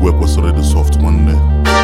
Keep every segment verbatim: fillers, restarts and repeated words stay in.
egwu ekwesịrị ịdị soft nwanne.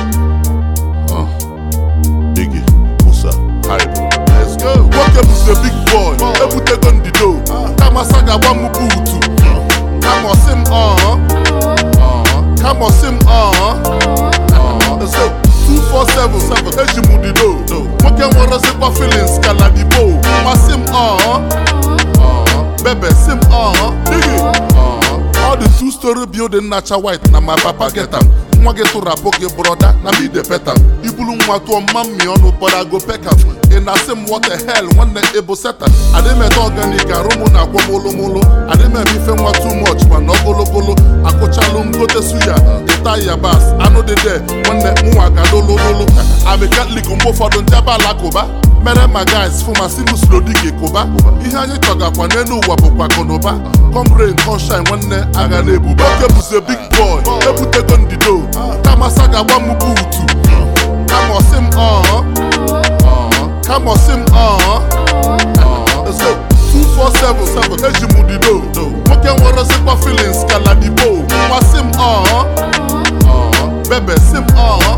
Biggie, Musa, Hype. Let's go. Nwoke bụzi big boy, ebutego ndido. Kama saga gba m buutu. Kama ọsị m ọọ. Kama ọsị m ọọ. Let's go. two four seven seven eji m dido. Nwoke nwere zikwa feelings kala dibo. Masị m ọọ. Bebe sim ọọ. Biggie. All the two-story building nacha white na my papa get am. Nwa gị tụrụ apụ gị broda na me dey pet am. Ibulu nwa tụọ mmammi ọnụ but I go peck am. Ị na-asị m what the hell nwanne ebo seta. Adị m ete organic arụ mụ na agwa molo molo. Adị m eme ife nwa too much mana ogologolo. Akụchalụ m gote suya, ịta yabas, anụ dị de nwanne mụnwa ga lolololo. I'm a Catholic mgbe ụfọdụ ndị aba alakụba. Mere my guys fụ ma si m slow dike kụba. Ihe anyị chọgakwa n'elu ụwa bụkwa akụnụba. Come rain, come shine nwanne agha na-ebuba. Nwoke bụzi a big boy, ebutego ndido. Kama saga gba m buutu. Kama ọsị m ọọ. Kama ọsị m ọọ. two four seven seven eji m dido. Nwoke nwere zikwa feelings kala dibo. Nwa sị m ọọ. Bebe sị m ọọ.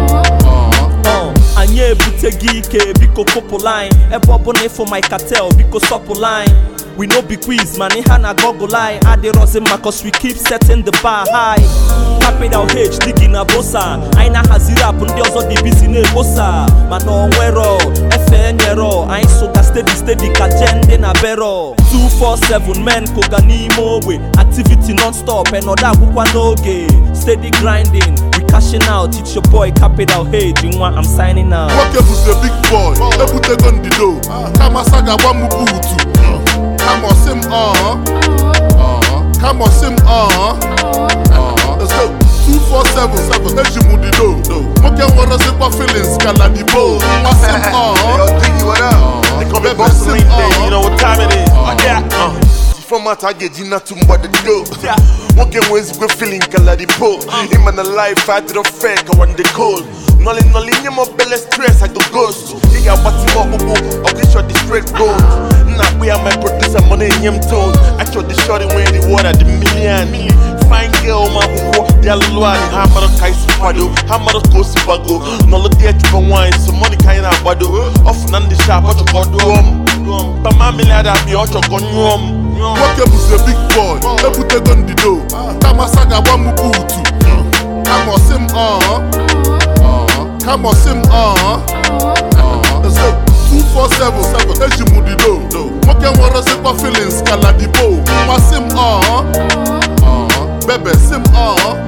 Anyị ebutegi ike biko kopụ line. Ebe ọbụla ịfụ my cartel biko sọpụ line. We no be quiz man, ihe na goggle line. Adịrọzi mma cause we keep setting the bar high. Capital H digi na bosa. Anyị na-ahazi rap ndị ọzọ dị busy na-ebosa. Mana onwero, efe enyero. Anyị soga steady steady ka jende na bero. two four seven men koga n'ime ogbe. Activity non-stop enoda akwụkwa n'oge. Steady grinding, we cashing out. It's your boy Capital H, nwa I'm signing out. Nwoke bụzi a big boy, ebutego ndido. Kama saga gba m buutu. Kama ọsị m ọọ. Kama ọsị m ọọ. Let's go. two four seven seven eji m dido. Nwoke nwere zikwa feelings kala dibo. Masị m ọọ. Bebe sị m ọọ. You know what time it is? Oh yeah. From my target, you not too much to do. One can win good feeling, kala dibo. In my life, I do the fake, I want the cold. Nolly nolly, you my belly stress, I go ghost. You got what's more, I'll get you the straight gold. Now we are my producer, money in him tone. I shot the shot away the water, the million. Fine girl, my who, they're low. Hammer of Kais Pado, Hammer of Coast Bago. No look at you for wine, so money kind of bado. Off on the shop, what you got to home. But my million, I'll be out of gun room. Nwoke bụzi a big boy, ebutego ndido. Kama saga gba m buutu. Kama ọsị m ọọ. Kama ọsị m ọọ. two four seven seven eji m dido. Nwoke nwere zikwa feelings kala dibo. Nwa sị m ọọ. Bebe sị m ọọ.